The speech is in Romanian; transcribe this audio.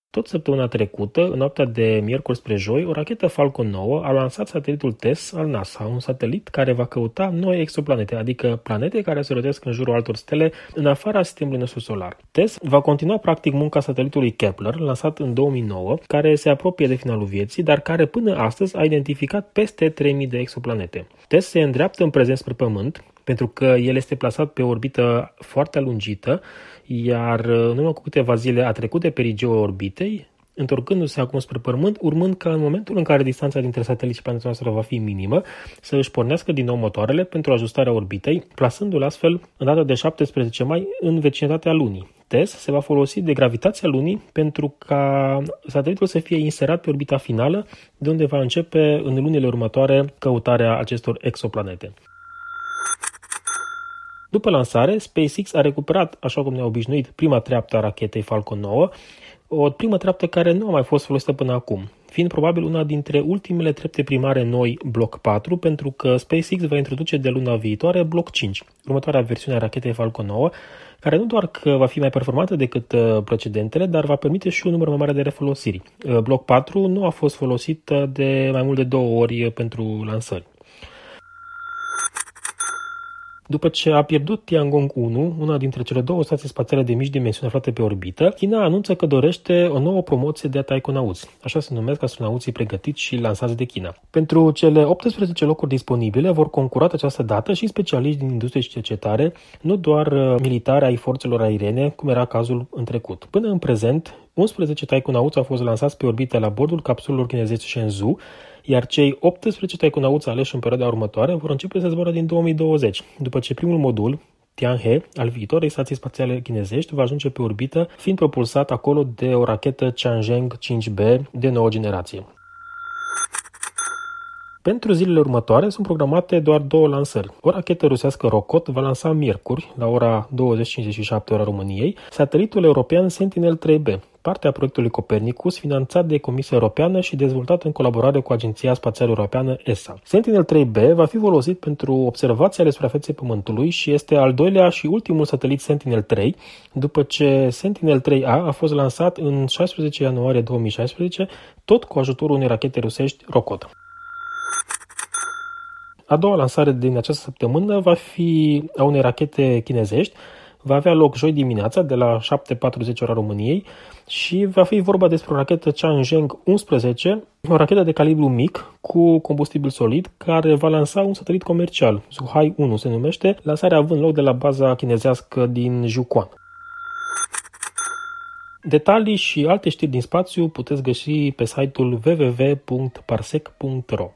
Tot săptămâna trecută, în noaptea de miercuri spre joi, o rachetă Falcon 9 a lansat satelitul TESS al NASA, un satelit care va căuta noi exoplanete, adică planete care se rotesc în jurul altor stele în afara sistemului nostru solar. TESS va continua practic munca satelitului Kepler, lansat în 2009, care se apropie de finalul vieții, dar care până astăzi a identificat peste 3000 de exoplanete. TESS se îndreaptă în prezent spre Pământ, pentru că el este plasat pe o orbită foarte alungită, iar în urmă cu câteva zile a trecut de perigeul orbitei, întorcându-se acum spre Pământ, urmând ca în momentul în care distanța dintre satelit și planeta noastră va fi minimă, să își pornească din nou motoarele pentru ajustarea orbitei, plasându-l astfel în data de 17 mai în vecinătatea Lunii. TESS se va folosi de gravitația Lunii pentru ca satelitul să fie inserat pe orbita finală, de unde va începe în lunile următoare căutarea acestor exoplanete. După lansare, SpaceX a recuperat, așa cum ne-a obișnuit, prima treaptă a rachetei Falcon 9, o primă treaptă care nu a mai fost folosită până acum, fiind probabil una dintre ultimele trepte primare noi Block 4, pentru că SpaceX va introduce de luna viitoare Block 5, următoarea versiune a rachetei Falcon 9, care nu doar că va fi mai performantă decât precedentele, dar va permite și un număr mai mare de refolosiri. Block 4 nu a fost folosit de mai mult de 2 ori pentru lansări. După ce a pierdut Tiangong-1, una dintre cele două stații spațiale de mici dimensiuni aflate pe orbită, China anunță că dorește o nouă promoție de taikonauți, așa se numesc astronauții pregătiți și lansați de China. Pentru cele 18 locuri disponibile vor concura această dată și specialiști din industrie și cercetare, nu doar militari ai forțelor aeriene, cum era cazul în trecut. Până în prezent, 11 taikonauți au fost lansați pe orbită la bordul capsulelor chinezești Shenzhou, iar cei 18 taikonauți aleși în perioada următoare vor începe să zboare din 2020, după ce primul modul, Tianhe, al viitorei stații spațiale chinezești, va ajunge pe orbită, fiind propulsat acolo de o rachetă Changzheng 5B de nouă generație. Pentru zilele următoare sunt programate doar 2 lansări. O rachetă rusească Rokot va lansa miercuri, la ora 20:57 ora României, satelitul european Sentinel-3B, parte a proiectului Copernicus, finanțat de Comisia Europeană și dezvoltat în colaborare cu Agenția Spațială Europeană ESA. Sentinel-3B va fi folosit pentru observații ale suprafeței Pământului și este al doilea și ultimul satelit Sentinel-3, după ce Sentinel-3A a fost lansat în 16 ianuarie 2016, tot cu ajutorul unei rachete rusești Rokot. A doua lansare din această săptămână va fi a unei rachete chinezești, va avea loc joi dimineața de la 7:40 ora României și va fi vorba despre o rachetă Changzheng 11, o rachetă de calibru mic cu combustibil solid care va lansa un satelit comercial, Zhuhai 1 se numește, lansarea având loc de la baza chinezească din Jiuquan. Detalii și alte știri din spațiu puteți găsi pe site-ul www.parsec.ro.